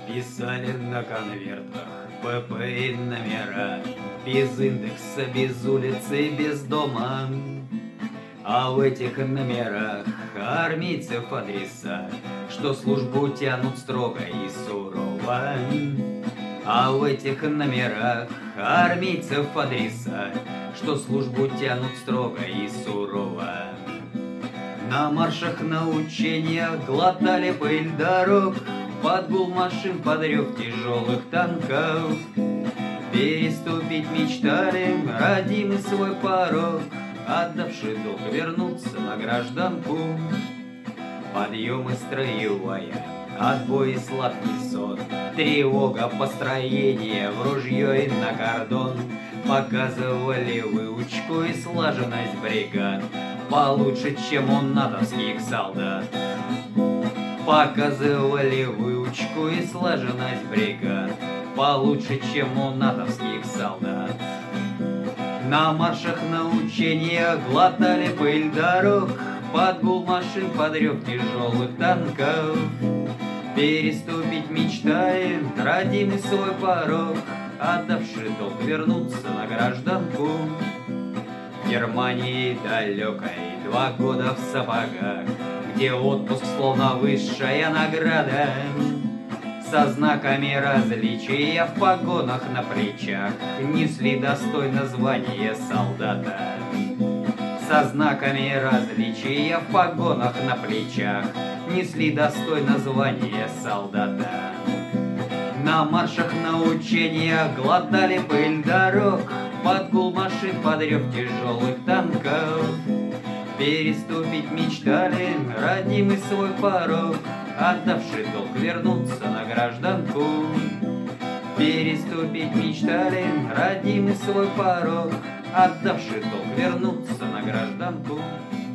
Писали на конвертах ПП и номера, без индекса, без улицы, без дома. А в этих номерах армейцев адреса, что службу тянут строго и сурово. А в этих номерах армейцев адреса, что службу тянут строго и сурово. На маршах, на учениях глотали пыль дорог, под гул машин, под рев тяжелых танков. Переступить мечтали родимый свой порог, отдавший долг вернуться на гражданку. Подъемы строевая, отбой и сладкий сон, тревога построения в ружье и на кордон. Показывали выучку и слаженность бригад получше, чем у натовских солдат. Показывали выучку и слаженность бригад получше, чем у натовских солдат. На маршах, на учениях глотали пыль дорог, под гул машин, под рев тяжелых танков. Переступить мечтаем родимый свой порог, отдавший долг вернуться на гражданку. В Германии далекой 2 года в сапогах, где отпуск словно высшая награда, со знаками различия в погонах на плечах несли достойно звание солдата. Со знаками различия в погонах на плечах несли достойно звание солдата. На маршах, на учениях глотали пыль дорог, под гул машин, под рев тяжелых танков. Переступить мечтали родимый свой порог, отдавший долг вернуться на гражданку. Переступить мечтали родимый свой порог, отдавший долг вернуться на гражданку.